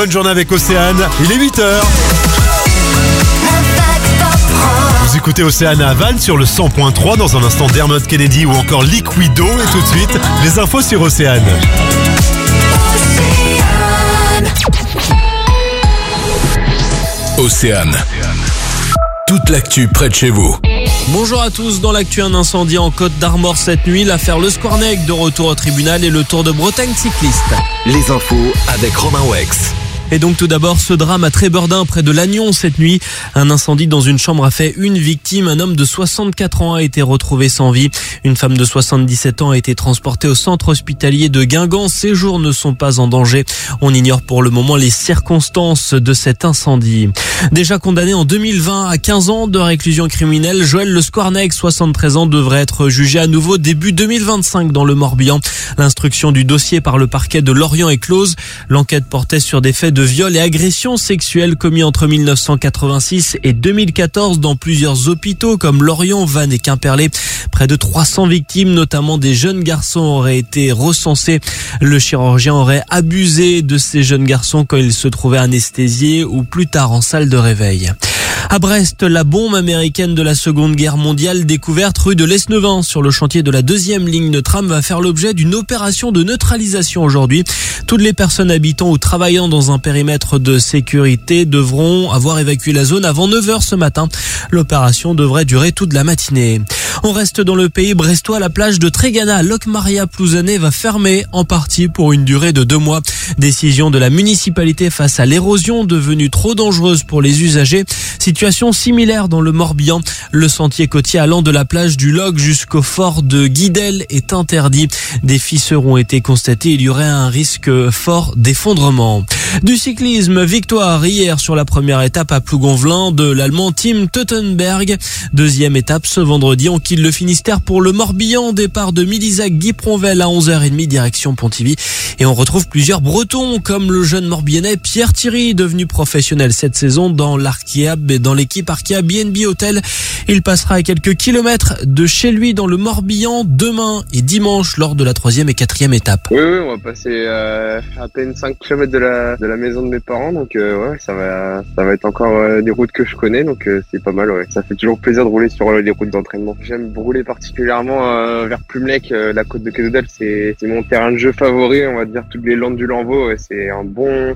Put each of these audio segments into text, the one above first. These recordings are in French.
bonne journée avec Océane. Il est 8h. Vous écoutez Océane à Vannes sur le 100.3. Dans un instant, Dermot Kennedy ou encore Liquido. Et tout de suite, les infos sur Océane. Océane. Toute l'actu près de chez vous. Bonjour à tous, dans l'actu, un incendie en Côte d'Armor cette nuit, l'affaire Le Scornec de retour au tribunal et le Tour de Bretagne cycliste. Les infos avec Romain Wex. Et donc tout d'abord, ce drame à Trébordin près de Lannion cette nuit. Un incendie dans une chambre a fait une victime. Un homme de 64 ans a été retrouvé sans vie. Une femme de 77 ans a été transportée au centre hospitalier de Guingamp. Ses jours ne sont pas en danger. On ignore pour le moment les circonstances de cet incendie. Déjà condamné en 2020 à 15 ans de réclusion criminelle, Joël Le Scornec, 73 ans, devrait être jugé à nouveau début 2025 dans le Morbihan. L'instruction du dossier par le parquet de Lorient est close. L'enquête portait sur des faits de viol et agressions sexuelles commis entre 1986 et 2014 dans plusieurs hôpitaux comme Lorient, Vannes et Quimperlé. Près de 300 victimes, notamment des jeunes garçons, auraient été recensées. Le chirurgien aurait abusé de ces jeunes garçons quand ils se trouvaient anesthésiés ou plus tard en salle de réveil. À Brest, la bombe américaine de la Seconde Guerre mondiale découverte rue de l'Esnevin sur le chantier de la 2e ligne de tram va faire l'objet d'une opération de neutralisation aujourd'hui. Toutes les personnes habitant ou travaillant dans un périmètre de sécurité devront avoir évacué la zone avant 9h ce matin. L'opération devrait durer toute la matinée. On reste dans le pays brestois. La plage de Trégana à Locmaria-Plouzané va fermer en partie pour une durée de 2 mois. Décision de la municipalité face à l'érosion devenue trop dangereuse pour les usagers. Situation similaire dans le Morbihan. Le sentier côtier allant de la plage du Log jusqu'au fort de Guidel est interdit. Des fissures ont été constatées. Il y aurait un risque fort d'effondrement. Du cyclisme, victoire hier sur la première étape à Plougonvelin de l'Allemand Tim Teutenberg. Deuxième étape ce vendredi, on quitte le Finistère pour le Morbihan. Départ de Milizac-Guipronvel à 11h30 direction Pontivy. Et on retrouve plusieurs Bretons comme le jeune Morbihanais Pierre Thierry, devenu professionnel cette saison dans l'équipe Arkea BNB Hotel. Il passera à quelques kilomètres de chez lui dans le Morbihan demain et dimanche lors de la 3e et 4e étape. Oui, on va passer à peine 5 km de la maison de mes parents, donc ouais, ça va être encore des routes que je connais, donc c'est pas mal, ouais. Ça fait toujours plaisir de rouler sur les routes d'entraînement. J'aime rouler particulièrement vers Plumelec, la côte de Quédodel, c'est mon terrain de jeu favori, on va dire, toutes les Landes du Lanvaux, ouais, c'est un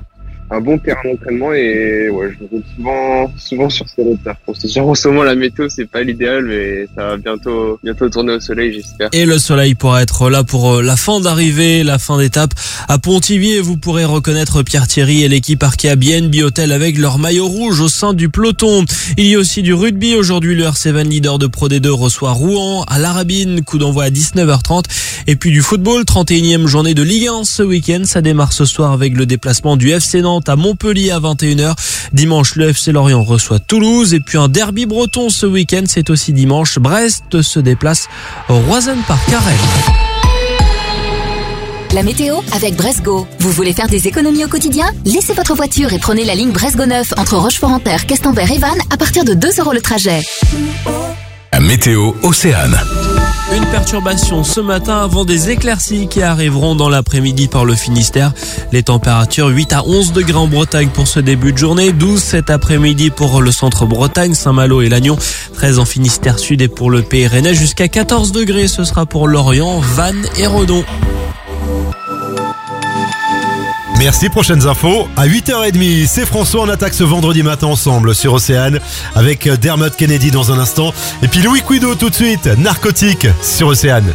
bon terrain d'entraînement et ouais, je roule souvent sur ces routes-là. Bon, c'est sûr, en ce moment, la météo, c'est pas l'idéal, mais ça va bientôt tourner au soleil, j'espère. Et le soleil pourra être là pour la fin d'arrivée, la fin d'étape à Pontivy et vous pourrez reconnaître Pierre Thierry et l'équipe Arkea BNB Hotel avec leur maillot rouge au sein du peloton. Il y a aussi du rugby. Aujourd'hui, le RC Vannes, leader de Pro D2, reçoit Rouen à l'Arabine, coup d'envoi à 19h30. Et puis du football, 31e journée de Ligue 1 ce week-end. Ça démarre ce soir avec le déplacement du FC Nantes à Montpellier à 21h. Dimanche, le FC Lorient reçoit Toulouse. Et puis un derby breton ce week-end, c'est aussi dimanche. Brest se déplace au Roison Park à Rennes. La météo avec Bresgo. Vous voulez faire des économies au quotidien? Laissez votre voiture et prenez la ligne Bresgo 9 entre Rochefort-en-Terre, Questembert et Vannes à partir de 2 € le trajet. La météo Océane. Une perturbation ce matin avant des éclaircies qui arriveront dans l'après-midi par le Finistère. Les températures 8 à 11 degrés en Bretagne pour ce début de journée, 12 cet après-midi pour le centre Bretagne, Saint-Malo et Lannion, 13 en Finistère Sud et pour le Pays Rennais, jusqu'à 14 degrés ce sera pour Lorient, Vannes et Redon. Merci, prochaines infos à 8h30. C'est François, on attaque ce vendredi matin ensemble sur Océane avec Dermot Kennedy dans un instant. Et puis Louis Quido tout de suite, Narcotique sur Océane.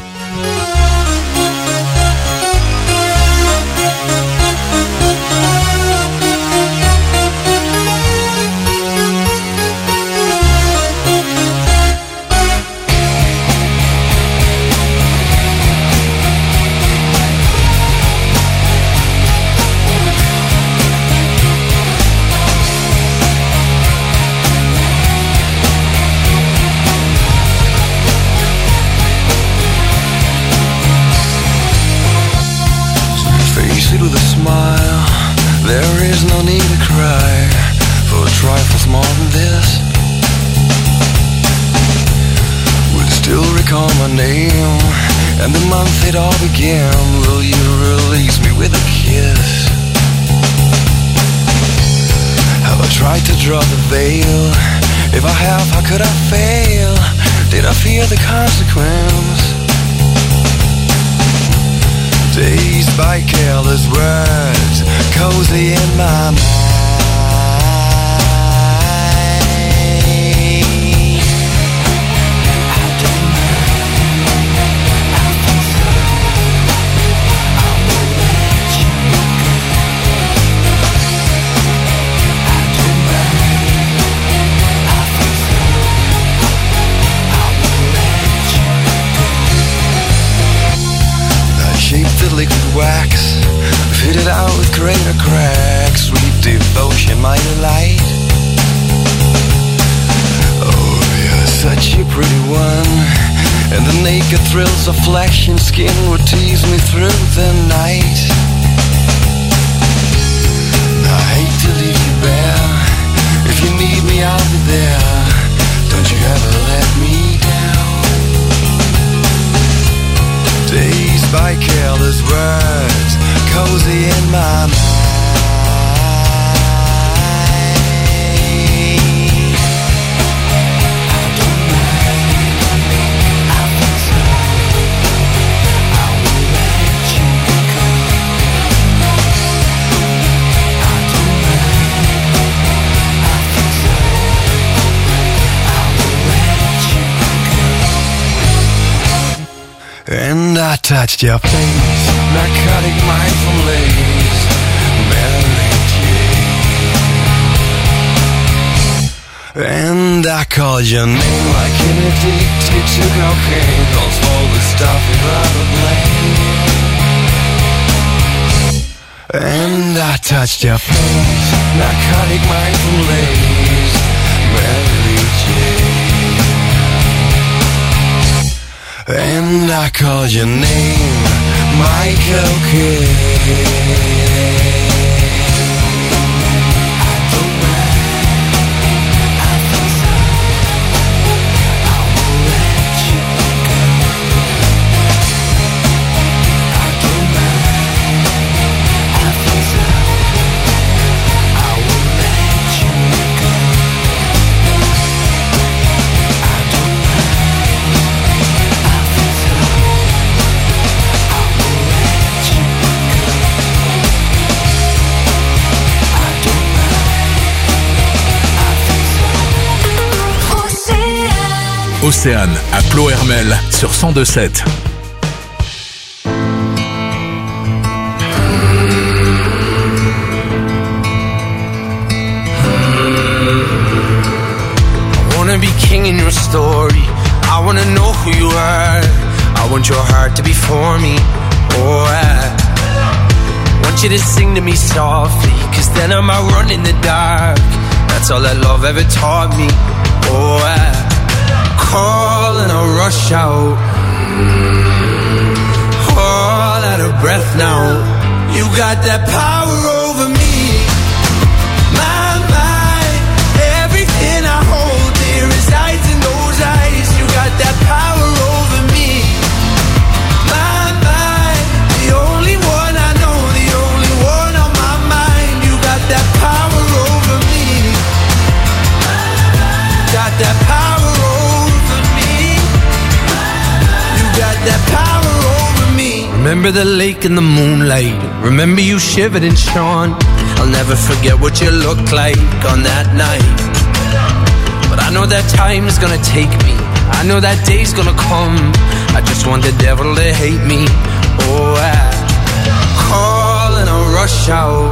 With a smile, there is no need to cry for trifles more than this. Will still recall my name and the month it all began. Will you release me with a kiss? avail? If I have, how could I fail? Did I fear the consequence? Dazed by careless words, cozy in my mind. Liquid wax, fitted out with greater cracks. Sweet devotion, my delight. Oh, you're such a pretty one, and the naked thrills of flesh and skin would tease me through the night. I hate to leave you bare. If you need me, I'll be there. Don't you ever let me down. Dazed by careless words, cozy in my mind. And I touched your face, narcotic mindful lace, Mary Jane. And I called your name like an addicted to cocaine, calls all the stuff without a blame. And I touched your face, narcotic mindful lace, Mary Jane. And I called your name, Michael Kidd. Océane à Plohermel sur 102.7. I wanna be king in your story. I wanna know who you are. I want your heart to be for me. Oh, I want you to sing to me softly, 'cause then I might run in the dark. That's all that love ever taught me. Oh, I call and I'll rush out, all out of breath now. You got that power over me. My mind, everything I hold dear resides in those eyes. You got that power over me. My mind, the only one I know, the only one on my mind. You got that power over me. Got that power over me. You got that power over me. Remember the lake in the moonlight. Remember you shivered and shone. I'll never forget what you looked like on that night. But I know that time is gonna take me. I know that day's gonna come. I just want the devil to hate me. Oh, I call and I'll rush out,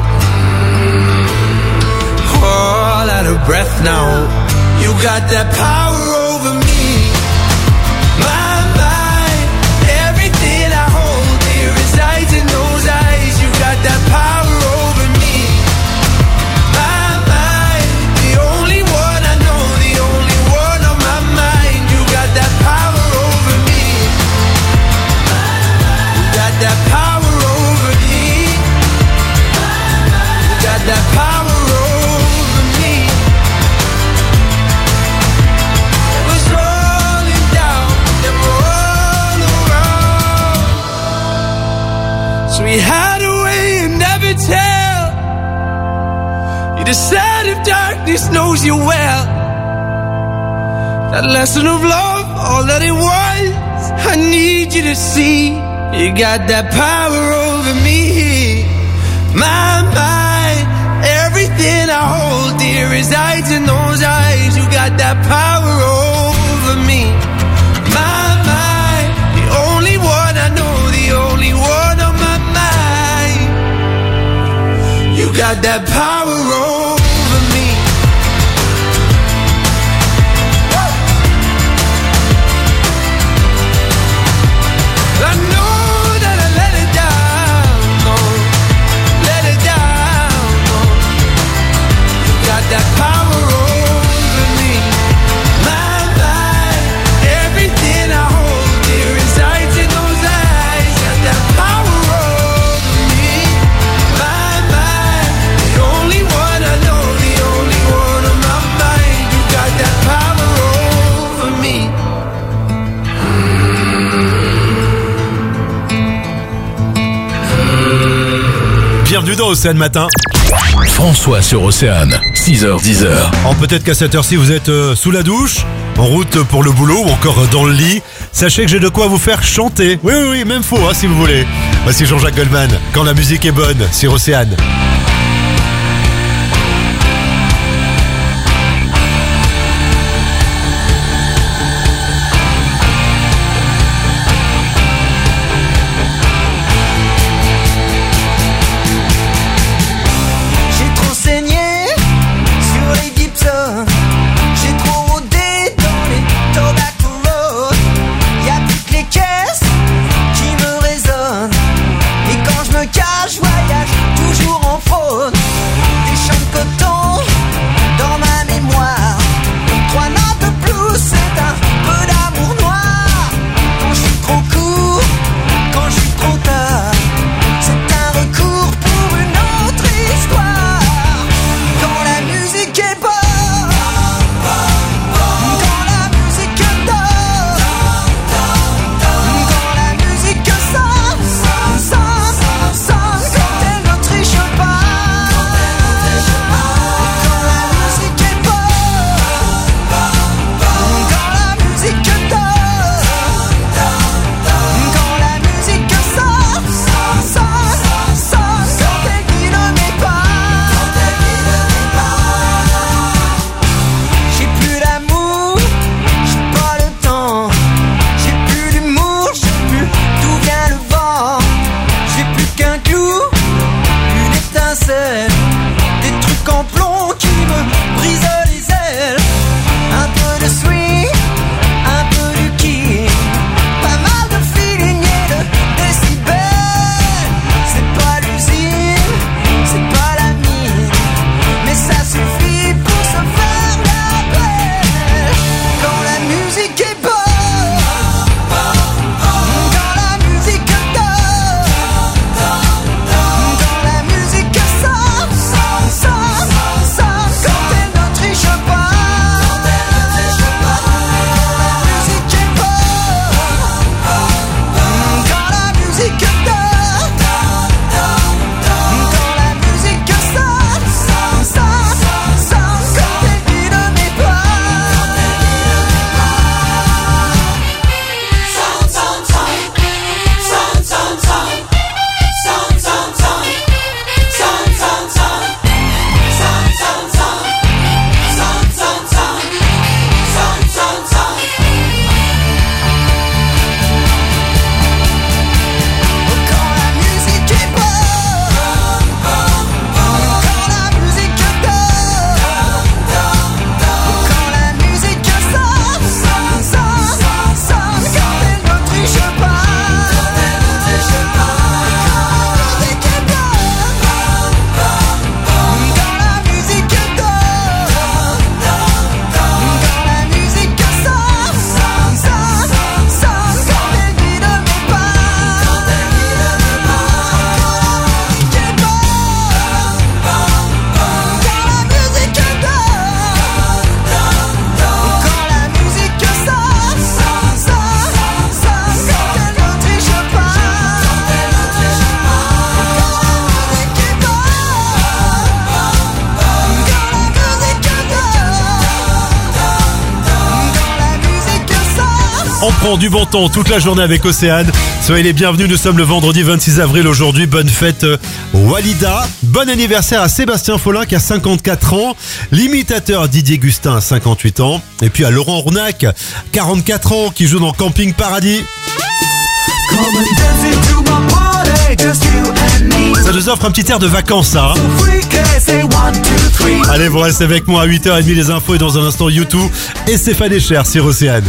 all out of breath now. You got that power over me. My mind, everything I hold dear resides in those eyes. You got that power over me. My mind, the only one I know, the only one on my mind. You got that power over me. You got that power over me. You got that power over me. The side of darkness knows you well. That lesson of love, all that it was, I need you to see. You got that power over me. My mind, everything I hold dear resides in those eyes. You got that power over me. My mind, the only one I know, the only one on my mind. You got that power over me. I know that I let it down, no, let it down, no. You got that power over me. My mind, everything I hold dear resides in those eyes. Got that power over me. My mind, the only one I know, the only one on my mind. You got that power over me. Bienvenue dans Océane Matin. François sur Océane, 6h-10h. Alors peut-être qu'à cette heure-ci vous êtes sous la douche, en route pour le boulot ou encore dans le lit. Sachez que j'ai de quoi vous faire chanter. Oui, même faux si vous voulez. Voici Jean-Jacques Goldman, quand la musique est bonne sur Océane. J'ai trop saigné sur les Gibson. J'ai trop rôdé dans les Tobacco Road. Y'a plus que les caisses qui me résonnent. Et quand je me cache, je voyage toujours en faune. Des champs de coton dans ma mémoire. 3 notes de blues, c'est un peu d'amour noir. Quand je suis trop court, quand je suis trop tard, c'est un recours pour une autre histoire. Quand la musique est bonne, quand la musique donne, quand la musique sonne, quand elle ne triche pas. Quand la musique est bonne, quand la musique donne, quand la musique sonne, quand elle guide mes pas. J'ai plus d'amour, j'ai pas le temps. J'ai plus d'humour, je sais plus d'où vient le vent. J'ai plus qu'un clou, une étincelle, des trucs en plomb qui me brisent les ailes. Un peu de swing, un peu de kick, pas mal de feeling et de décibels. C'est pas l'usine, c'est pas la mine, mais ça suffit pour se faire la belle. Quand la musique est bonne, quand la musique donne, quand la musique sonne, prend du bon temps toute la journée avec Océane. Soyez les bienvenus, nous sommes le vendredi 26 avril aujourd'hui. Bonne fête Walida. Bon anniversaire à Sébastien Follin qui a 54 ans. L'imitateur Didier Gustin a 58 ans. Et puis à Laurent Rournac, 44 ans, qui joue dans Camping Paradis. Ça nous offre un petit air de vacances, ça. Allez, vous restez avec moi à 8h30 les infos et dans un instant YouTube et Stéphane Echer sur Océane.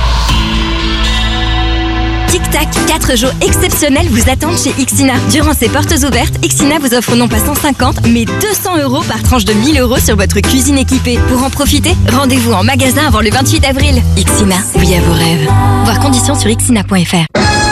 Tic Tac, 4 jours exceptionnels vous attendent chez Ixina. Durant ces portes ouvertes, Ixina vous offre non pas 150, mais 200 € par tranche de 1000 € sur votre cuisine équipée. Pour en profiter, rendez-vous en magasin avant le 28 avril. Ixina, oui à vos rêves. Voir conditions sur ixina.fr.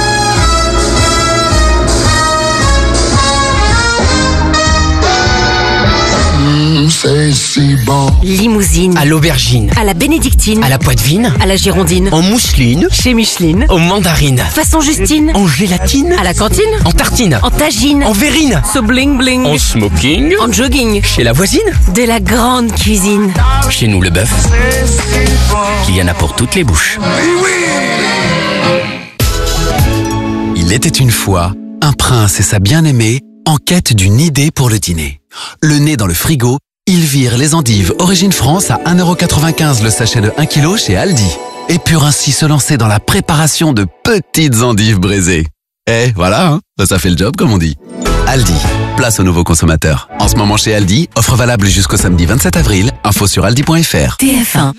C'est si bon. Limousine. À l'aubergine. À la bénédictine. À la poitevine. À la girondine. En mousseline. Chez Micheline. Aux mandarines. Façon Justine. En gélatine. À la cantine. En tartine. En tagine. En verrine. So bling bling. En smoking. En jogging. Chez la voisine. De la grande cuisine. Chez nous le bœuf. Il y en a pour toutes les bouches. Il était une fois un prince et sa bien-aimée en quête d'une idée pour le dîner. Le nez dans le frigo, ils virent les endives Origine France à 1,95 € le sachet de 1 kg chez Aldi et purent ainsi se lancer dans la préparation de petites endives braisées. Et voilà, hein, ça fait le job comme on dit. Aldi, place aux nouveaux consommateurs. En ce moment chez Aldi, offre valable jusqu'au samedi 27 avril. Info sur aldi.fr. TF1.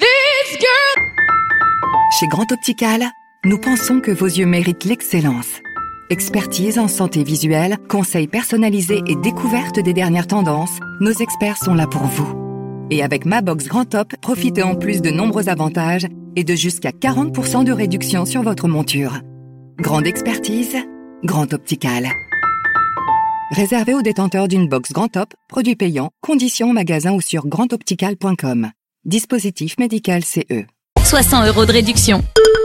Chez Grand Optical, nous pensons que vos yeux méritent l'excellence. Expertise en santé visuelle, conseils personnalisés et découverte des dernières tendances, nos experts sont là pour vous. Et avec Ma Box Grand Top, profitez en plus de nombreux avantages et de jusqu'à 40% de réduction sur votre monture. Grande expertise, Grand Optical. Réservé aux détenteurs d'une box Grand Top, produit payant, conditions en magasin ou sur grandoptical.com. Dispositif médical CE. 60 € de réduction.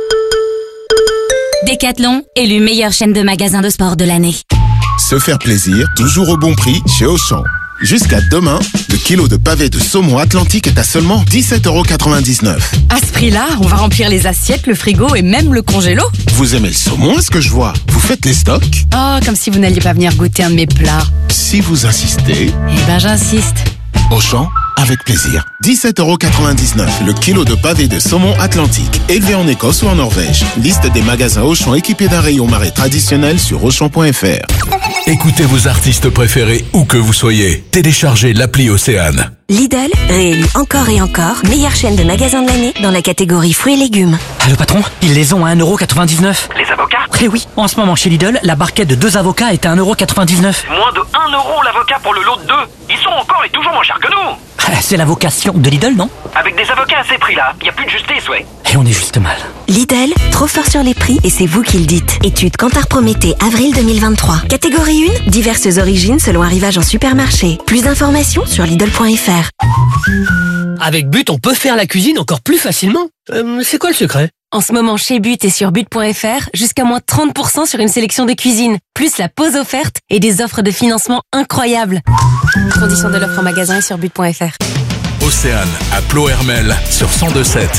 Decathlon, élu meilleure chaîne de magasins de sport de l'année. Se faire plaisir, toujours au bon prix chez Auchan. Jusqu'à demain, le kilo de pavés de saumon Atlantique est à seulement 17,99 €. À ce prix-là, on va remplir les assiettes, le frigo et même le congélo. Vous aimez le saumon, est-ce que je vois? Vous faites les stocks? Oh, comme si vous n'alliez pas venir goûter un de mes plats. Si vous insistez... Eh ben j'insiste. Auchan, avec plaisir. 17,99 € le kilo de pavés de saumon Atlantique, élevé en Écosse ou en Norvège. Liste des magasins Auchan équipés d'un rayon marais traditionnel sur Auchan.fr. Écoutez vos artistes préférés où que vous soyez. Téléchargez l'appli Océane. Lidl, réélu encore et encore, meilleure chaîne de magasins de l'année dans la catégorie fruits et légumes. Allô patron, ils les ont à 1,99 €. Les avocats? Eh oui, en ce moment chez Lidl, la barquette de 2 avocats est à 1,99 €. Moins de 1 € l'avocat pour le lot de 2. Ils sont encore et toujours moins chers que nous. C'est la vocation de Lidl, non? Avec des avocats à ces prix-là, il n'y a plus de justice, ouais. Et on est juste mal. Lidl, trop fort sur les prix et c'est vous qui le dites. Étude Kantar Prométhée, avril 2023. Catégorie 1, diverses origines selon arrivage en supermarché. Plus d'informations sur Lidl.fr. Avec But, on peut faire la cuisine encore plus facilement. C'est quoi le secret? En ce moment, chez But et sur but.fr, jusqu'à moins 30% sur une sélection de cuisine, plus la pause offerte et des offres de financement incroyables. Conditions de l'offre en magasin et sur but.fr. Océane à Plohermel sur 102.7.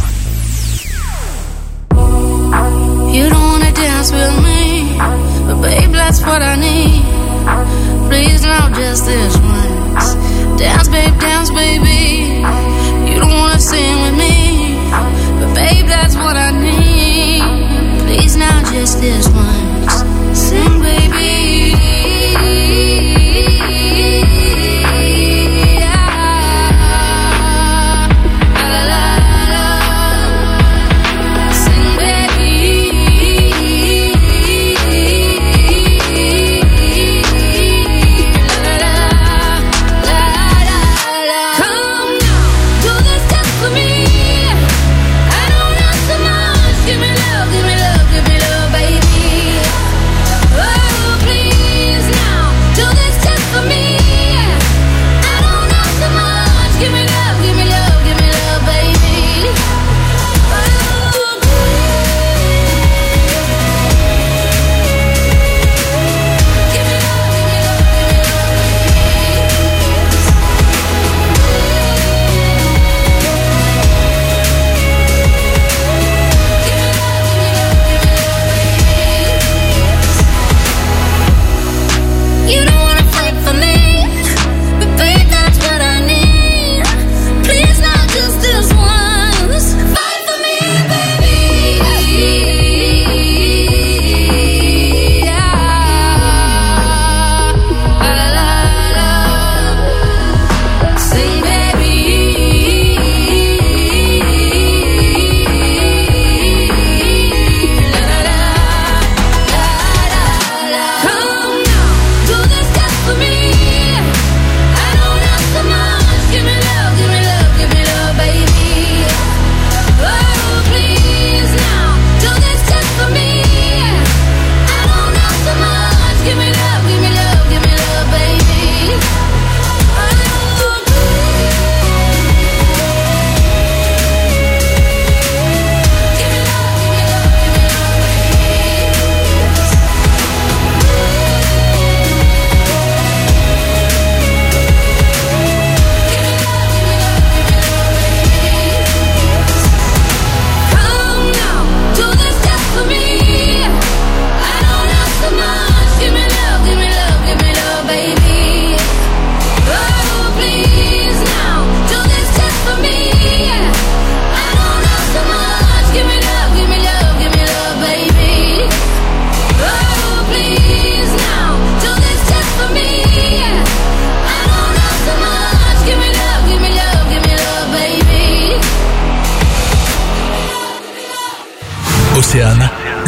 You don't wanna dance with me, but babe, that's what I need. Please now, just this once. Dance, baby. You don't wanna sing with me, but babe, that's what I need. Please now, just this once. Sing, baby. Sing, baby.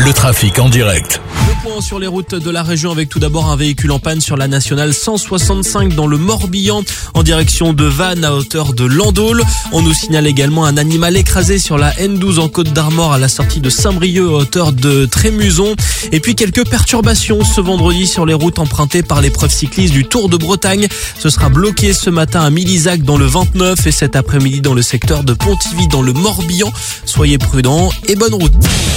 le trafic en direct. Le point sur les routes de la région avec tout d'abord un véhicule en panne sur la nationale 165 dans le Morbihan en direction de Vannes à hauteur de Landaules. On nous signale également un animal écrasé sur la N12 en Côte d'Armor à la sortie de Saint-Brieuc à hauteur de Trémuson. Et puis quelques perturbations ce vendredi sur les routes empruntées par l'épreuve cycliste du Tour de Bretagne. Ce sera bloqué ce matin à Milizac dans le 29 et cet après-midi dans le secteur de Pontivy dans le Morbihan. Soyez prudents et bonne route.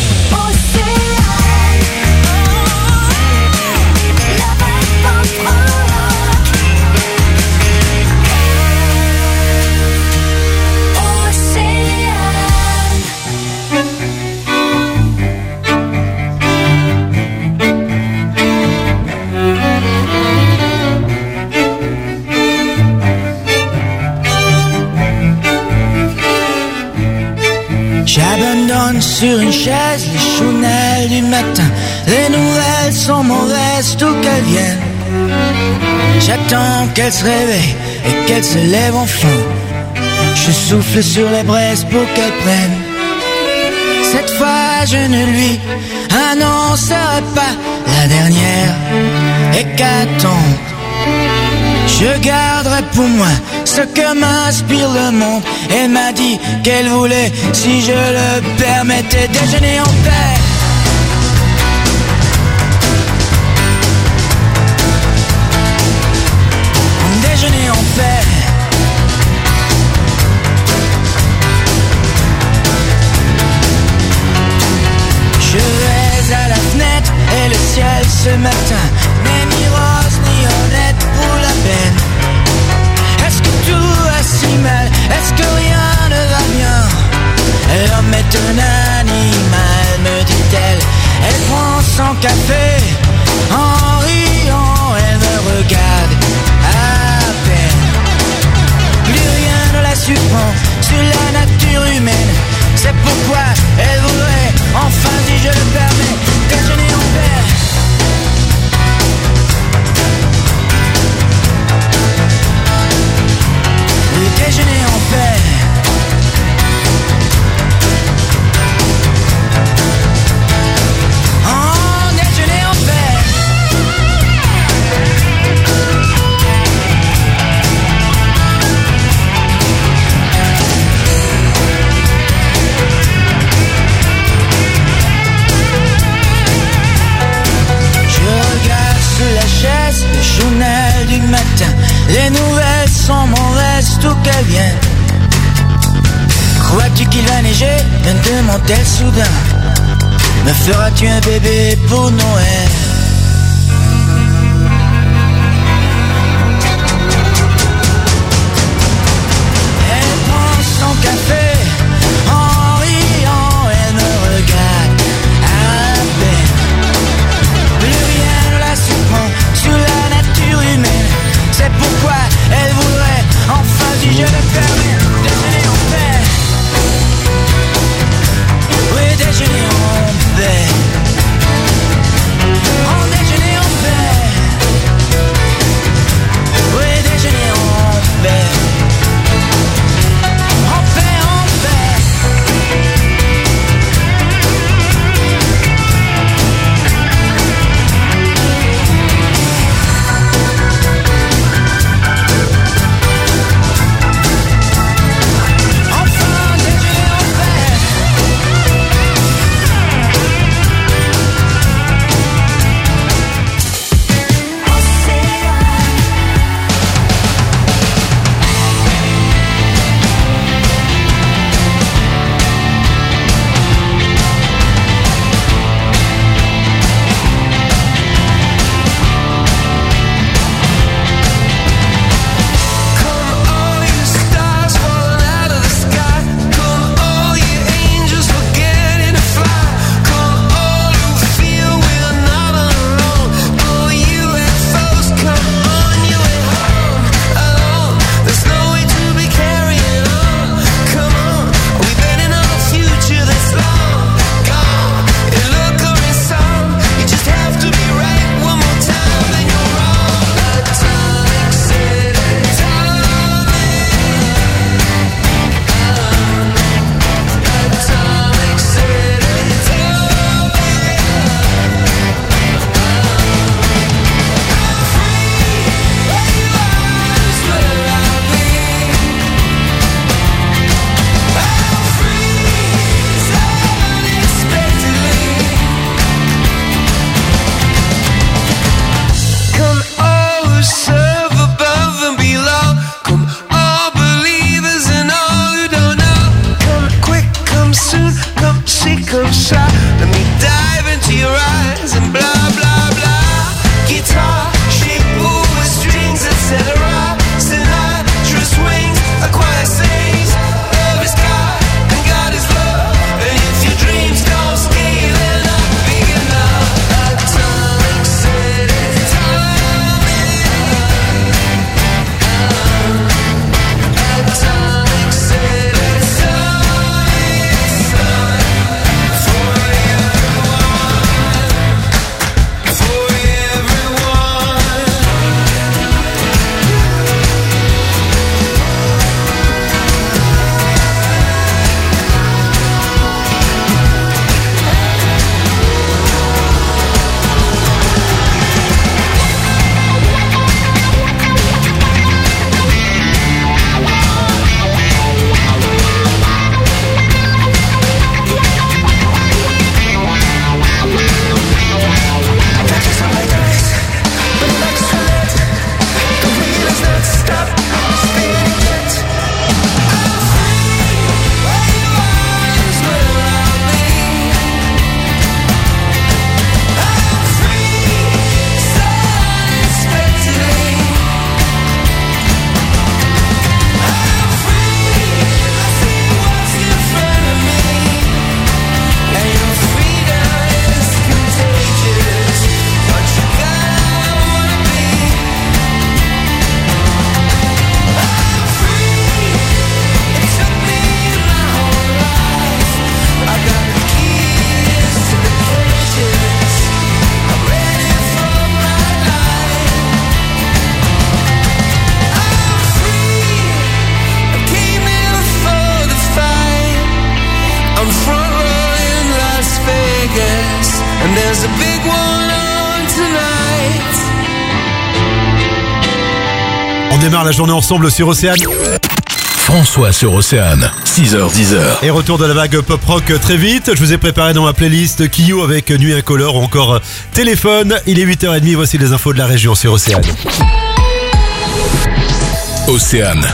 J'abandonne sur une chaise les chounelles du matin. Les nouvelles sont mauvaises, tout qu'elles viennent. J'attends qu'elles se réveillent et qu'elles se lèvent enfin. Je souffle sur les braises pour qu'elles prennent. Cette fois je ne lui annoncerai pas la dernière hécatombe. Je garderai pour moi ce que m'inspire le monde. Elle m'a dit qu'elle voulait, si je le permettais, déjeuner en paix. Déjeuner en paix. Je vais à la fenêtre et le ciel ce matin n'est ni rose ni honnête pour la peine. Est-ce que tout va si mal? Est-ce que rien ne va bien? L'homme est un animal, me dit-elle. Elle prend son café en riant, elle me regarde à peine. Plus rien ne la surprend sur la nature humaine. C'est pourquoi elle voudrait, enfin si je le permets, déjeuner en paix. Déjeuner en paix. Oh, déjeuner en paix. Je regarde sous la chaise le journal du matin. Les nouvelles sont mauvaises, tout qu'elles viennent. Crois-tu qu'il va neiger? Me demande-t-elle soudain. Me feras-tu un bébé pour Noël? Elle prend son café en riant, elle me regarde à peine. Plus rien ne la surprend sur la nature humaine. C'est pourquoi elle voudrait, enfin si je le permets, déjeuner en paix. Oui, déjeuner en paix. démarre la journée ensemble sur Océane. François sur Océane, 6h-10h. Et retour de la vague pop-rock très vite. Je vous ai préparé dans ma playlist Kyo avec Nuit Incolore ou encore Téléphone. Il est 8h30, voici les infos de la région sur Océane. Océane.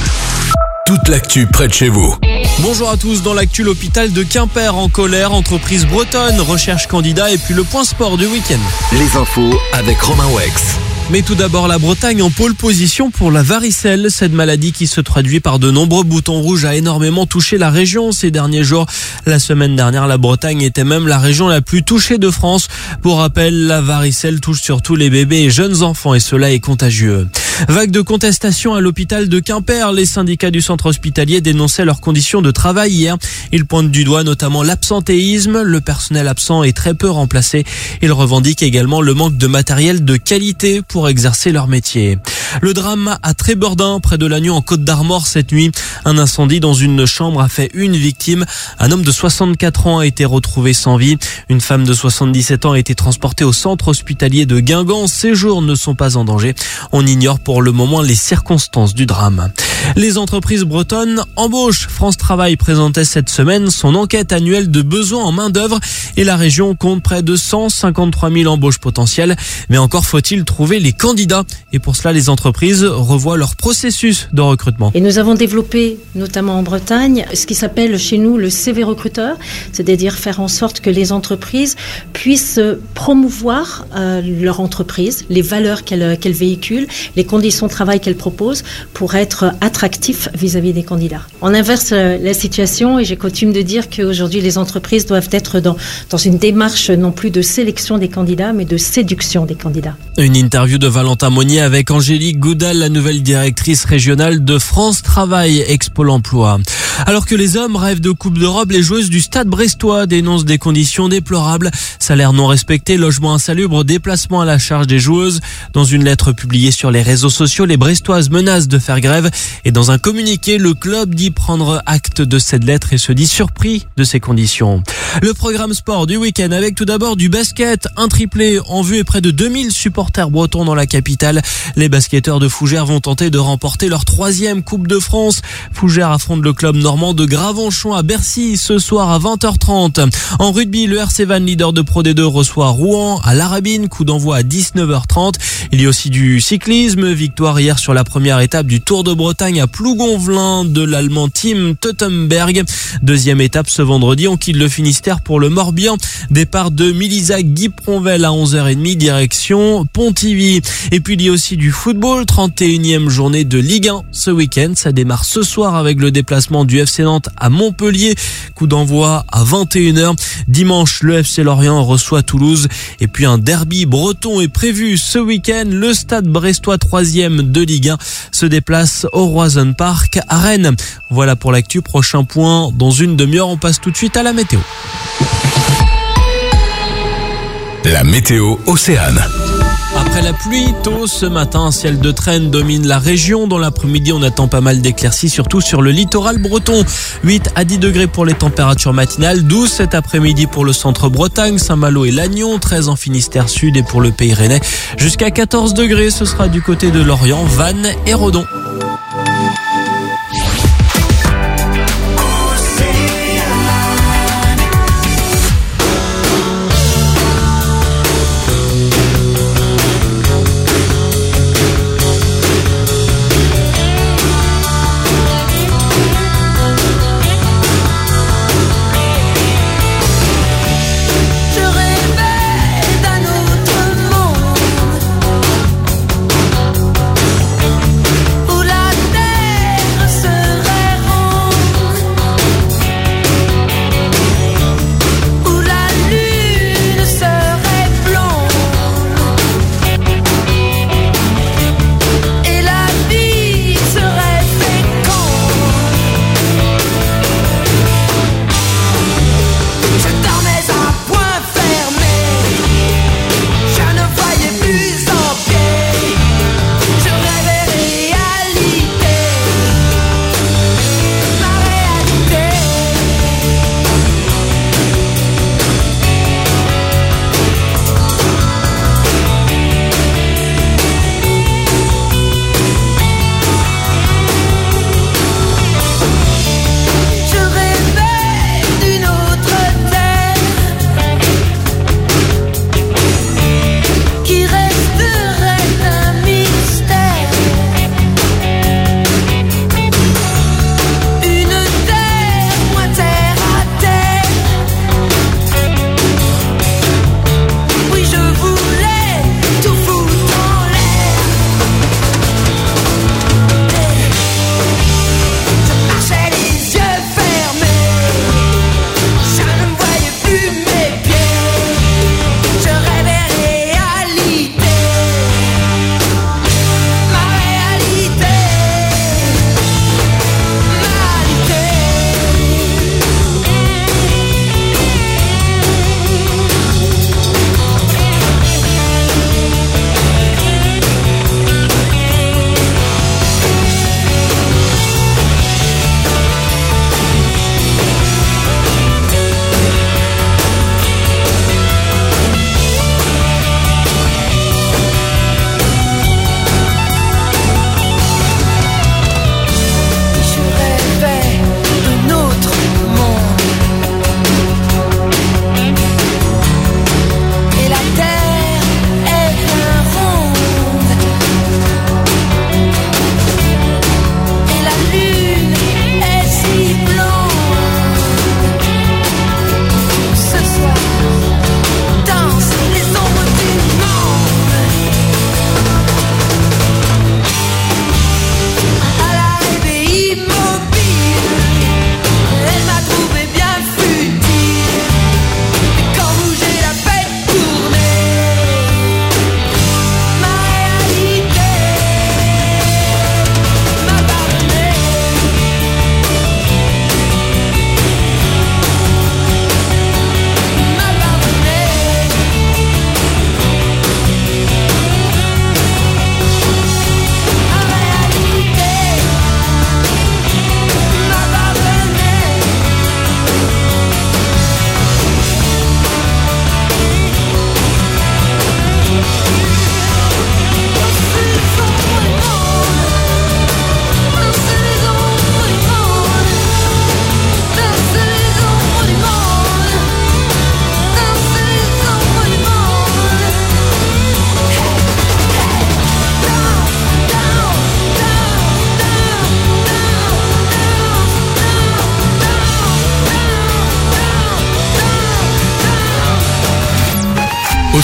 Toute l'actu près de chez vous. Bonjour à tous, dans l'actu, l'hôpital de Quimper en colère, entreprise bretonne, recherche candidat et puis le point sport du week-end. Les infos avec Romain Wex. Mais tout d'abord, la Bretagne en pôle position pour la varicelle. Cette maladie qui se traduit par de nombreux boutons rouges a énormément touché la région ces derniers jours. La semaine dernière, la Bretagne était même la région la plus touchée de France. Pour rappel, la varicelle touche surtout les bébés et jeunes enfants et cela est contagieux. Vague de contestation à l'hôpital de Quimper. Les syndicats du centre hospitalier dénonçaient leurs conditions de travail hier. Ils pointent du doigt notamment l'absentéisme. Le personnel absent est très peu remplacé. Ils revendiquent également le manque de matériel de qualité pour exercer leur métier. Le drame à Trébeurdin, près de Lannion en Côte-d'Armor cette nuit. Un incendie dans une chambre a fait une victime. Un homme de 64 ans a été retrouvé sans vie. Une femme de 77 ans a été transportée au centre hospitalier de Guingamp. Ses jours ne sont pas en danger. On ignore pour le moment les circonstances du drame. Les entreprises bretonnes embauchent. France Travail présentait cette semaine son enquête annuelle de besoins en main-d'œuvre et la région compte près de 153 000 embauches potentielles. Mais encore faut-il trouver les candidats. Et pour cela, les entreprises revoient leur processus de recrutement. Et nous avons développé, notamment en Bretagne, ce qui s'appelle chez nous le CV recruteur, c'est-à-dire faire en sorte que les entreprises puissent promouvoir leur entreprise, les valeurs qu'elles véhiculent, les conditions de travail qu'elles proposent pour être attractifs vis-à-vis des candidats. On inverse la situation et j'ai coutume de dire qu'aujourd'hui les entreprises doivent être dans une démarche non plus de sélection des candidats mais de séduction des candidats. Une interview de Valentin Monnier avec Angélique Goudal, la nouvelle directrice régionale de France Travail, Expo l'Emploi. Alors que les hommes rêvent de Coupe d'Europe, les joueuses du Stade brestois dénoncent des conditions déplorables. Salaire non respecté, logement insalubre, déplacement à la charge des joueuses. Dans une lettre publiée sur les réseaux sociaux, les Brestoises menacent de faire grève. Et dans un communiqué, le club dit prendre acte de cette lettre et se dit surpris de ces conditions. Le programme sport du week-end avec tout d'abord du basket, un triplé en vue et près de 2000 supporters bretons dans la capitale. Les basketteurs de Fougères vont tenter de remporter leur 3e Coupe de France. Fougères affronte le club normand de Gravenchon à Bercy ce soir à 20h30. En rugby, le RC Vannes, leader de Pro D2, reçoit Rouen à l'Arabine, coup d'envoi à 19h30. Il y a aussi du cyclisme, victoire hier sur la première étape du Tour de Bretagne à Plougonvelin de l'Allemand Tim Teutenberg. Deuxième étape ce vendredi, on quitte le Finistère pour le Morbihan. Départ de Milizac-Guipronvel à 11h30, direction Pontivy. Et puis il y a aussi du football, 31e journée de Ligue 1 ce week-end. Ça démarre ce soir avec le déplacement du FC Nantes à Montpellier. Coup d'envoi à 21h. Dimanche, le FC Lorient reçoit Toulouse. Et puis un derby breton est prévu ce week-end. Le Stade brestois 3e de Ligue 1 se déplace au Roison Park à Rennes. Voilà pour l'actu. Prochain point dans une demi-heure. On passe tout de suite à la météo. La météo Océane. Après la pluie, tôt ce matin, un ciel de traîne domine la région. Dans l'après-midi, on attend pas mal d'éclaircies, surtout sur le littoral breton. 8 à 10 degrés pour les températures matinales, 12 cet après-midi pour le centre Bretagne, Saint-Malo et Lannion, 13 en Finistère Sud et pour le Pays Rennais. Jusqu'à 14 degrés, ce sera du côté de Lorient, Vannes et Redon. Où la terre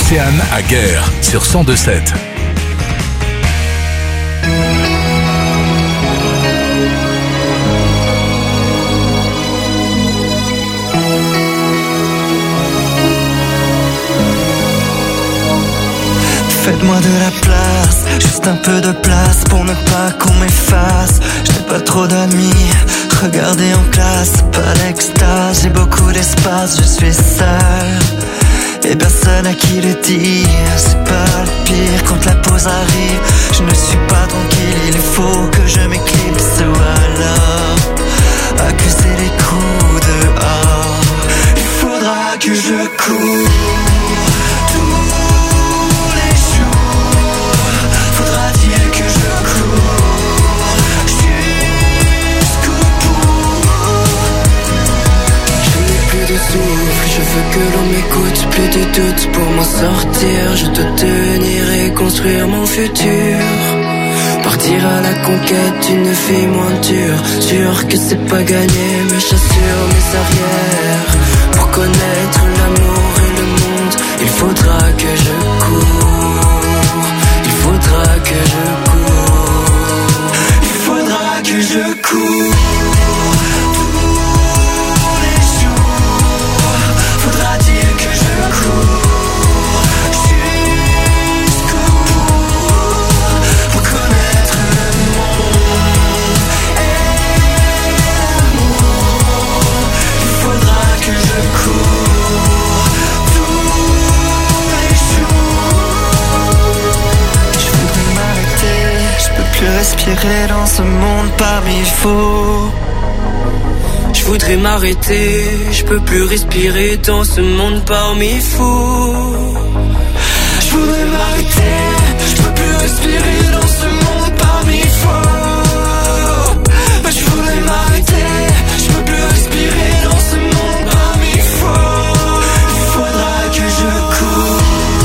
Océane à Guerre sur 102.7. Faites-moi de la place, juste un peu de place pour ne pas qu'on m'efface. Je n'ai pas trop d'amis, regardez en classe, pas l'extase. J'ai beaucoup d'espace, je suis seul et personne à qui le dire. C'est pas le pire quand la pause arrive. Je ne suis pas tranquille, il faut que je m'éclipse ou alors accuser les coups dehors. Il faudra que je cours je veux que l'on m'écoute, plus de doute pour m'en sortir. Je dois tenir et construire mon futur. Partir à la conquête d'une vie moins dure. Sûr que c'est pas gagné, mais j'assure mes arrières. Pour connaître l'amour et le monde, il faudra que je cours. Il faudra que je cours. Il faudra que je cours. Respirer dans ce monde parmi faux. Je voudrais m'arrêter, je peux plus respirer dans ce monde parmi fous. Je voudrais m'arrêter, je peux plus respirer dans ce monde parmi faux. Je voudrais m'arrêter, je peux plus respirer dans ce monde parmi faux. Il faudra que je cours.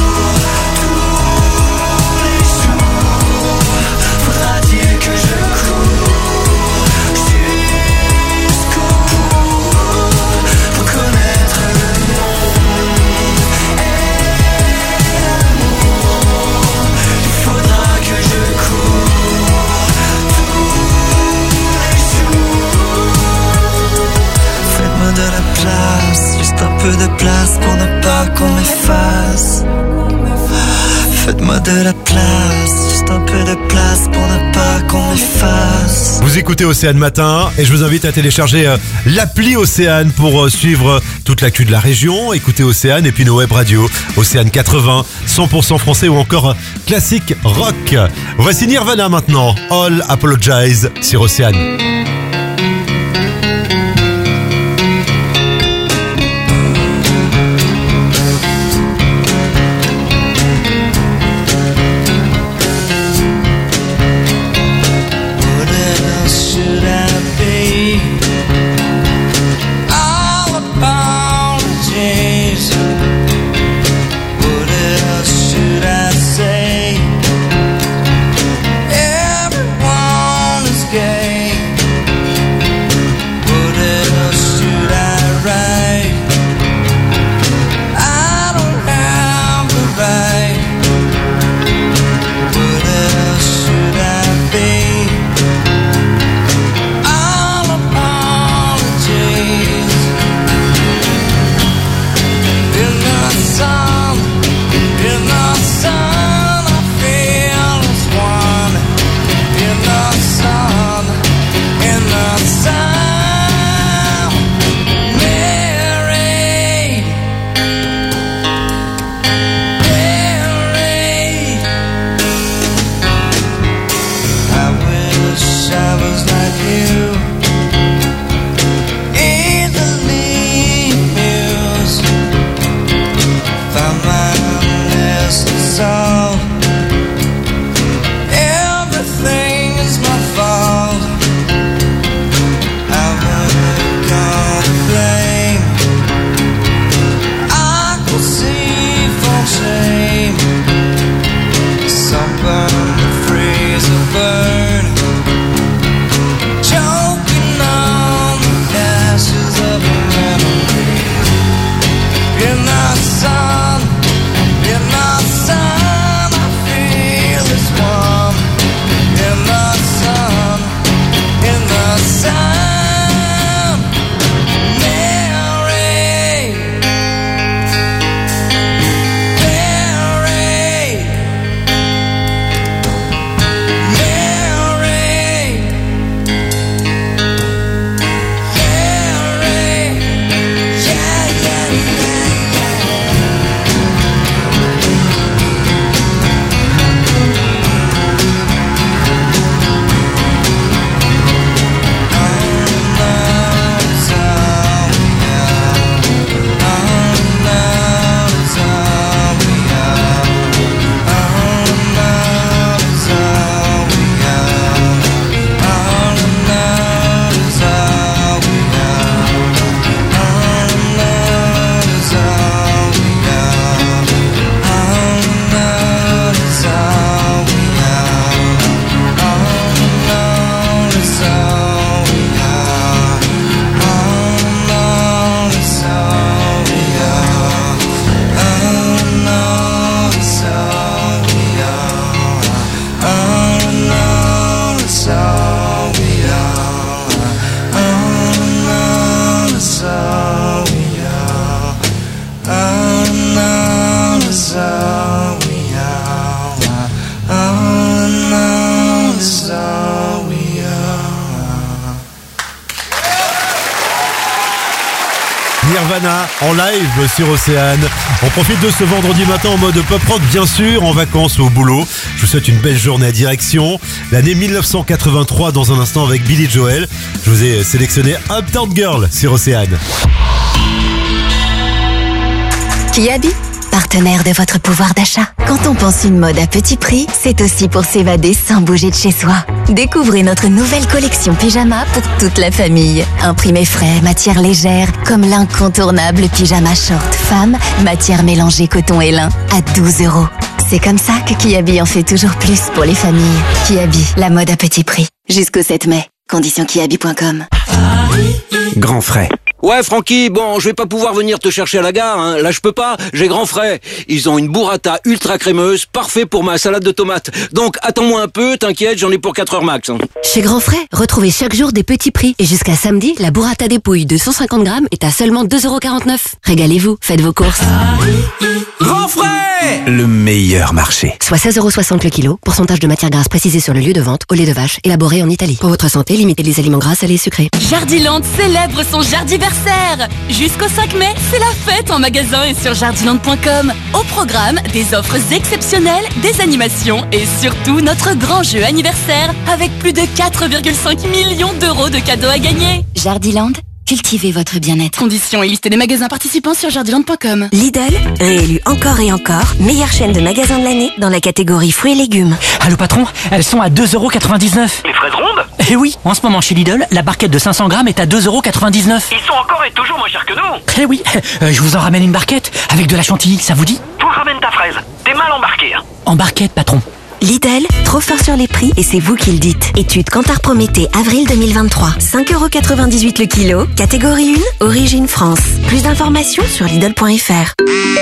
Juste un peu de place pour ne pas qu'on m'efface. Faites-moi de la place, juste un peu de place pour ne pas qu'on m'efface. Vous écoutez Océane Matin et je vous invite à télécharger l'appli Océane pour suivre toute l'actu de la région. Écoutez Océane et puis nos web radios Océane 80, 100% français ou encore classique rock. Voici Nirvana maintenant, All Apologize sur Océane. In the sun, in the Nirvana en live sur Océane. On profite de ce vendredi matin en mode pop rock, bien sûr, en vacances ou au boulot. Je vous souhaite une belle journée à direction. L'année 1983 dans un instant avec Billy Joel. Je vous ai sélectionné Uptown Girl sur Océane. Kiabi, partenaire de votre pouvoir d'achat. Quand on pense une mode à petit prix, c'est aussi pour s'évader sans bouger de chez soi. Découvrez notre nouvelle collection pyjama pour toute la famille. Imprimé frais, matière légère, comme l'incontournable pyjama short femme, matière mélangée coton et lin, à 12 €. C'est comme ça que Kiabi en fait toujours plus pour les familles. Kiabi, la mode à petit prix. Jusqu'au 7 mai. Conditions kiabi.com. Grand frais. Ouais, Francky, bon, je vais pas pouvoir venir te chercher à la gare, hein. Là, je peux pas, j'ai Grand Frais. Ils ont une burrata ultra crémeuse, parfait pour ma salade de tomates. Donc, attends-moi un peu, t'inquiète, j'en ai pour 4 heures max. Hein. Chez Grand Frais, retrouvez chaque jour des petits prix. Et jusqu'à samedi, la burrata dépouille de 150 grammes est à seulement 2,49 €. Régalez-vous, faites vos courses. Grand Frais! Le meilleur marché. Soit 16,60 € le kilo, pourcentage de matière grasse précisé sur le lieu de vente, au lait de vache, élaboré en Italie. Pour votre santé, limitez les aliments gras, salés et sucrés. Jardiland célèbre son jardiversaire. Jusqu'au 5 mai, c'est la fête en magasin et sur jardiland.com. Au programme, des offres exceptionnelles, des animations et surtout notre grand jeu anniversaire avec plus de 4,5 millions d'euros de cadeaux à gagner. Jardiland, cultivez votre bien-être. Conditions et liste des magasins participants sur jardiland.com. Lidl, réélu encore et encore, meilleure chaîne de magasins de l'année dans la catégorie fruits et légumes. Allô patron, elles sont à 2,99 €. Les fraises rondes? Eh oui, en ce moment chez Lidl, la barquette de 500 grammes est à 2,99 €. Ils sont encore et toujours moins chers que nous. Eh oui, je vous en ramène une barquette avec de la chantilly, ça vous dit? Toi, ramène ta fraise. T'es mal embarqué. Hein. En barquette, patron. Lidl, trop fort sur les prix et c'est vous qui le dites. Étude Kantar Prométhée, avril 2023. 5,98 € le kilo, catégorie 1, origine France. Plus d'informations sur Lidl.fr.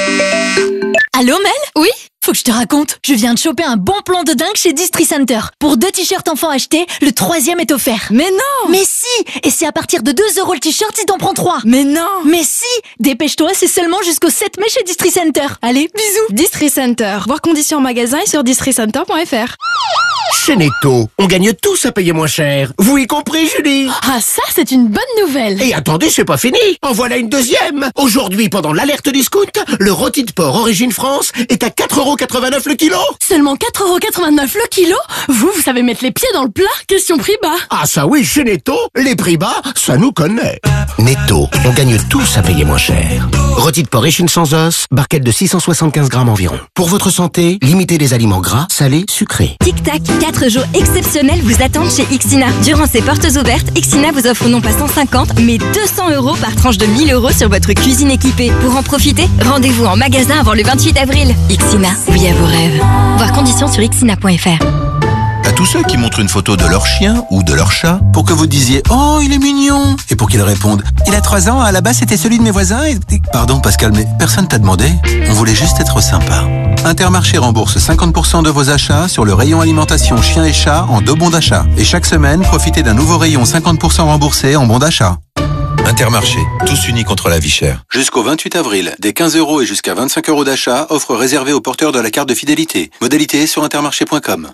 Allô Mel? Oui? Faut que je te raconte, je viens de choper un bon plan de dingue chez Distri Center. Pour 2 t-shirts enfants achetés, le 3e est offert. Mais non! Mais si! Et c'est à partir de 2 € le t-shirt si t'en prends 3. Mais non! Mais si! Dépêche-toi, c'est seulement jusqu'au 7 mai chez Distri Center. Allez, bisous! Distri Center. Voir conditions en magasin et sur districenter.fr. Chez Netto, on gagne tous à payer moins cher. Vous y compris, Julie? Ah, ça, c'est une bonne nouvelle. Et attendez, c'est pas fini. En voilà une deuxième. Aujourd'hui, pendant l'alerte discount, le rôti de porc Origine France est à 4,89 € le kilo. Seulement 4,89 € le kilo? Vous savez mettre les pieds dans le plat? Question prix bas. Ah ça oui, chez Netto, les prix bas, ça nous connaît. Netto, on gagne tous à payer moins cher. Rôti de porc échine sans os, barquette de 675 grammes environ. Pour votre santé, limitez les aliments gras, salés, sucrés. Tic-tac, 4 jours exceptionnels vous attendent chez Xina. Durant ces portes ouvertes, Xina vous offre non pas 150, mais 200 € par tranche de 1 000 € sur votre cuisine équipée. Pour en profiter, rendez-vous en magasin avant le 28 avril. Xina, oui à vos rêves. Voir conditions sur xina.fr. À tous ceux qui montrent une photo de leur chien ou de leur chat pour que vous disiez « Oh, il est mignon !» et pour qu'ils répondent « Il a 3 ans, à la base c'était celui de mes voisins et... » Pardon Pascal, mais personne t'a demandé. On voulait juste être sympa. Intermarché rembourse 50% de vos achats sur le rayon alimentation chien et chat en 2 bons d'achat. Et chaque semaine, profitez d'un nouveau rayon 50% remboursé en bons d'achat. Intermarché, tous unis contre la vie chère. Jusqu'au 28 avril, des 15 € et jusqu'à 25 € d'achat, offre réservée aux porteurs de la carte de fidélité. Modalité sur intermarché.com.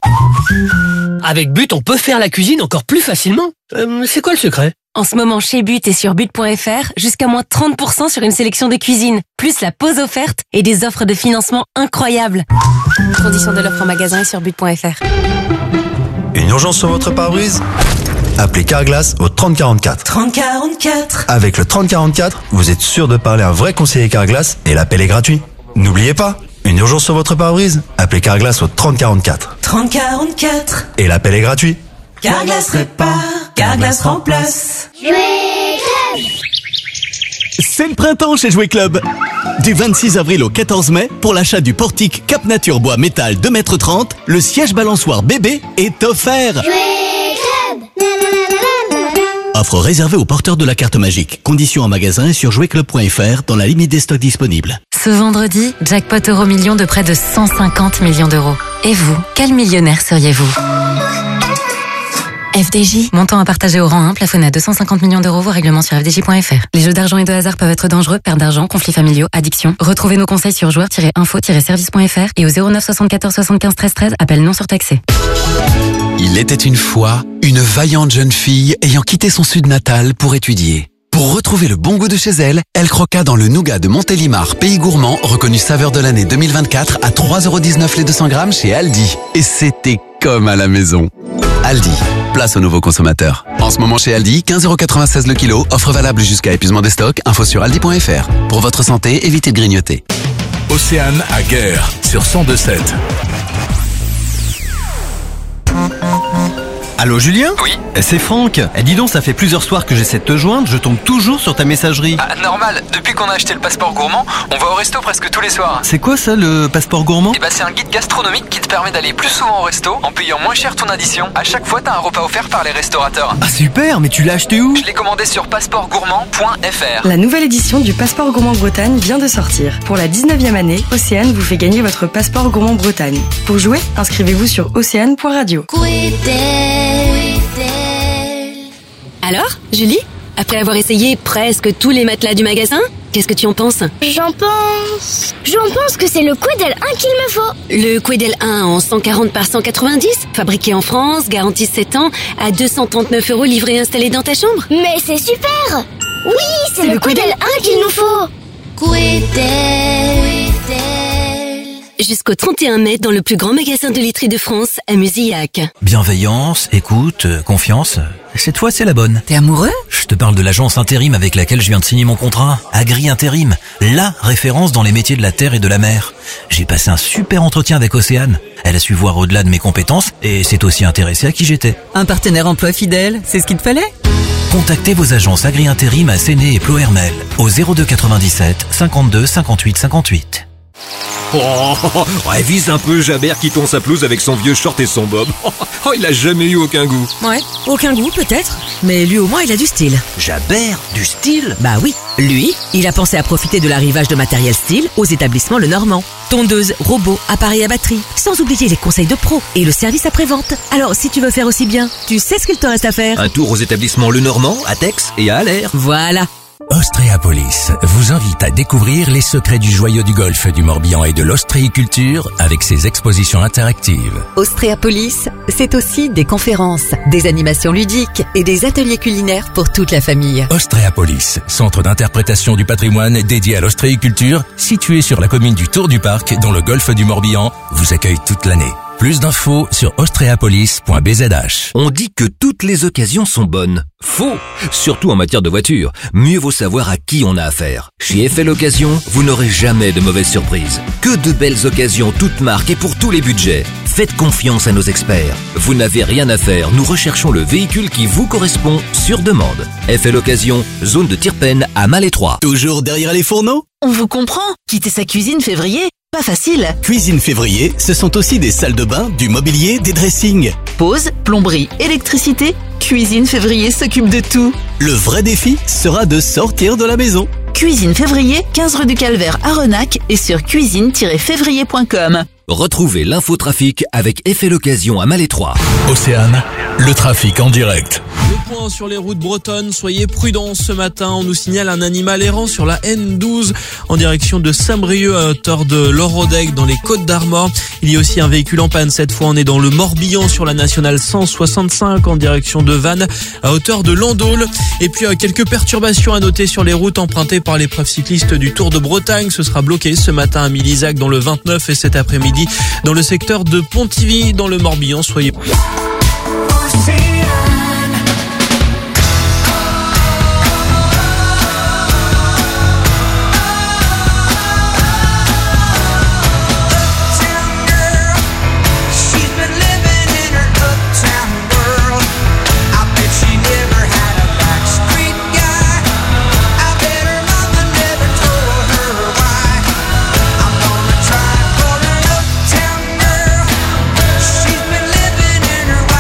Avec But, on peut faire la cuisine encore plus facilement. C'est quoi le secret? En ce moment, chez But et sur but.fr, jusqu'à moins 30% sur une sélection de cuisine, plus la pause offerte et des offres de financement incroyables. Conditions de l'offre en magasin et sur but.fr. Une urgence sur votre pare-brise? Appelez Carglass au 3044. 3044. Avec le 3044, vous êtes sûr de parler à un vrai conseiller Carglass et l'appel est gratuit. N'oubliez pas, une urgence sur votre pare-brise? Appelez Carglass au 3044. 3044. Et l'appel est gratuit. Carglass répare, Carglass remplace. C'est le printemps chez Jouet Club. Du 26 avril au 14 mai, pour l'achat du portique Cap Nature Bois Métal 2,30 m, le siège balançoire bébé est offert. Offre réservée aux porteurs de la carte magique. Conditions en magasin et sur jouetclub.fr dans la limite des stocks disponibles. Ce vendredi, jackpot euro-million de près de 150 millions d'euros. Et vous, quel millionnaire seriez-vous? FDJ, montant à partager au rang 1, plafonné à 250 millions d'euros, vos règlements sur fdj.fr. Les jeux d'argent et de hasard peuvent être dangereux, perte d'argent, conflits familiaux, addiction. Retrouvez nos conseils sur joueurs-info-service.fr et au 09 74 75 13 13, appel non surtaxé. Il était une fois une vaillante jeune fille ayant quitté son sud natal pour étudier. Pour retrouver le bon goût de chez elle, elle croqua dans le nougat de Montélimar, pays gourmand, reconnu saveur de l'année 2024 à 3,19€ les 200 grammes chez Aldi. Et c'était comme à la maison. Aldi, place aux nouveaux consommateurs. En ce moment chez Aldi, 15,96€ le kilo, offre valable jusqu'à épuisement des stocks, info sur aldi.fr. Pour votre santé, évitez de grignoter. Océane à Guerre sur 102.7. Allô Julien ? Oui. C'est Franck. Dis donc, ça fait plusieurs soirs que j'essaie de te joindre, je tombe toujours sur ta messagerie. Ah, normal, depuis qu'on a acheté le passeport gourmand, on va au resto presque tous les soirs. C'est quoi ça, le passeport gourmand ? Eh ben, c'est un guide gastronomique qui te permet d'aller plus souvent au resto en payant moins cher ton addition. À chaque fois, t'as un repas offert par les restaurateurs. Ah super, mais tu l'as acheté où ? Je l'ai commandé sur passeportgourmand.fr. La nouvelle édition du Passeport Gourmand Bretagne vient de sortir. Pour la 19e année, Océane vous fait gagner votre Passeport Gourmand Bretagne. Pour jouer, inscrivez-vous sur océane.radio. Alors, Julie, après avoir essayé presque tous les matelas du magasin, qu'est-ce que tu en penses ? J'en pense que c'est le Quedel 1 qu'il me faut. Le Quedel 1 en 140 par 190, fabriqué en France, garantie 7 ans, à 239€ livré et installé dans ta chambre. Mais c'est super ! Oui, c'est le Quedel 1 qu'il nous faut. Jusqu'au 31 mai dans le plus grand magasin de literie de France, à Musillac. Bienveillance, écoute, confiance. Cette fois, c'est la bonne. T'es amoureux ? Je te parle de l'agence intérim avec laquelle je viens de signer mon contrat. Agri Intérim, la référence dans les métiers de la terre et de la mer. J'ai passé un super entretien avec Océane. Elle a su voir au-delà de mes compétences et s'est aussi intéressée à qui j'étais. Un partenaire emploi fidèle, c'est ce qu'il te fallait ? Contactez vos agences Agri Intérim à Séné et Plohermel au 02 97 52 58 58. Ouais, vise un peu Jabert qui tond sa pelouse avec son vieux short et son bob. Oh, il a jamais eu aucun goût. Ouais, aucun goût peut-être, mais lui au moins il a du style. Jabert, du style ? Bah oui, lui, il a pensé à profiter de l'arrivage de matériel style aux établissements Le Normand. Tondeuse, robots, appareils à batterie, sans oublier les conseils de pro et le service après-vente. Alors si tu veux faire aussi bien, tu sais ce qu'il te reste à faire. Un tour aux établissements Le Normand, à Tex et à Allaire. Voilà. Ostréapolis vous invite à découvrir les secrets du joyau du golfe du Morbihan et de l'ostréiculture avec ses expositions interactives. Ostréapolis, c'est aussi des conférences, des animations ludiques et des ateliers culinaires pour toute la famille. Ostréapolis, centre d'interprétation du patrimoine dédié à l'ostréiculture, situé sur la commune du Tour du Parc dans le golfe du Morbihan, vous accueille toute l'année. Plus d'infos sur ostréapolis.bzh. On dit que toutes les occasions sont bonnes. Faux! Surtout en matière de voiture. Mieux vaut savoir à qui on a affaire. Chez FL Occasion, vous n'aurez jamais de mauvaises surprises. Que de belles occasions toutes marques et pour tous les budgets. Faites confiance à nos experts. Vous n'avez rien à faire, nous recherchons le véhicule qui vous correspond sur demande. FL Occasion, zone de Tirpen à Malétroit. Toujours derrière les fourneaux ? On vous comprend. Quitter sa cuisine février, pas facile. Cuisine février, ce sont aussi des salles de bain, du mobilier, des dressings. Pause, plomberie, électricité, Cuisine février s'occupe de tout. Le vrai défi sera de sortir de la maison. Cuisine février, 15 rue du Calvaire à Renac et sur cuisine-février.com. Retrouvez l'infotrafic avec Effet l'Occasion à Malétroit. Océane, le trafic en direct. Le point sur les routes bretonnes, soyez prudents ce matin. On nous signale un animal errant sur la N12 en direction de Saint-Brieuc à hauteur de l'Orodec dans les Côtes d'Armor. Il y a aussi un véhicule en panne. Cette fois, on est dans le Morbihan sur la nationale 165 en direction de Vannes à hauteur de Landaules. Et puis quelques perturbations à noter sur les routes empruntées par l'épreuve cycliste du Tour de Bretagne. Ce sera bloqué ce matin à Milizac dans le 29 et cet après-midi dans le secteur de Pontivy dans le Morbihan. Soyez She's been living in her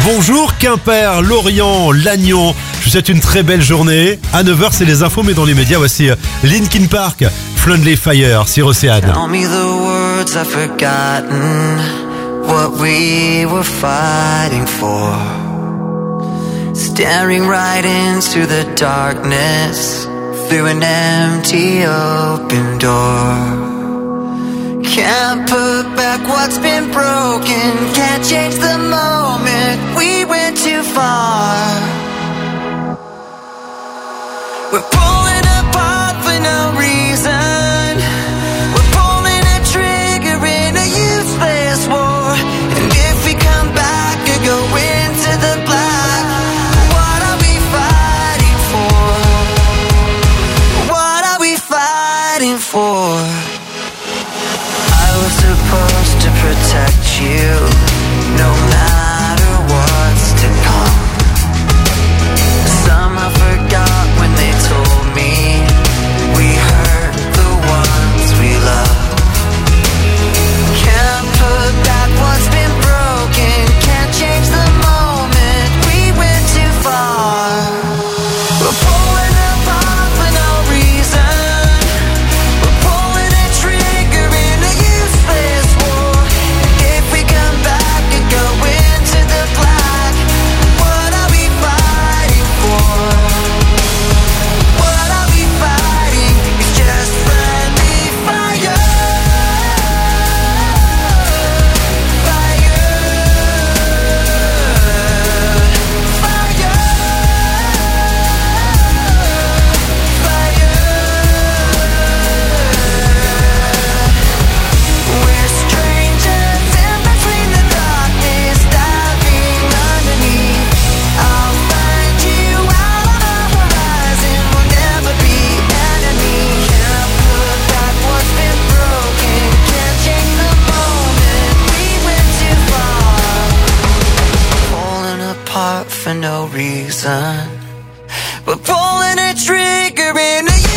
Bonjour Quimper, Lorient, Lannion. Je vous souhaite une très belle journée. À 9h, c'est les infos, mais dans les médias, voici Linkin Park, Friendly Fire sur Océane. Tell me the words I've forgotten, what we were fighting for. Staring right into the darkness, through an empty open door. Can't put back what's been broken, can't change the moment, we went too far. We're pulling apart for no reason, we're pulling a trigger in a useless war. And if we come back and go into the black, what are we fighting for? What are we fighting for? Supposed to protect you, no matter what's to come. Somehow forgot when they told me we hurt the ones we love. Can't put back what's been broken, can't change the moment, we went too far. We're pulling apart for no reason, we're pulling a trigger in a useless war. And if we come back and go into the black, what are we fighting for? What are we fighting? It's just friendly fire. We're strangers in between the darkness, diving underneath. I'll find you out on the horizon, we'll never be enemies. Can't put back what's been broken, can't change the moment, we went too far. Falling apart for no reason, we're pulling a trigger in a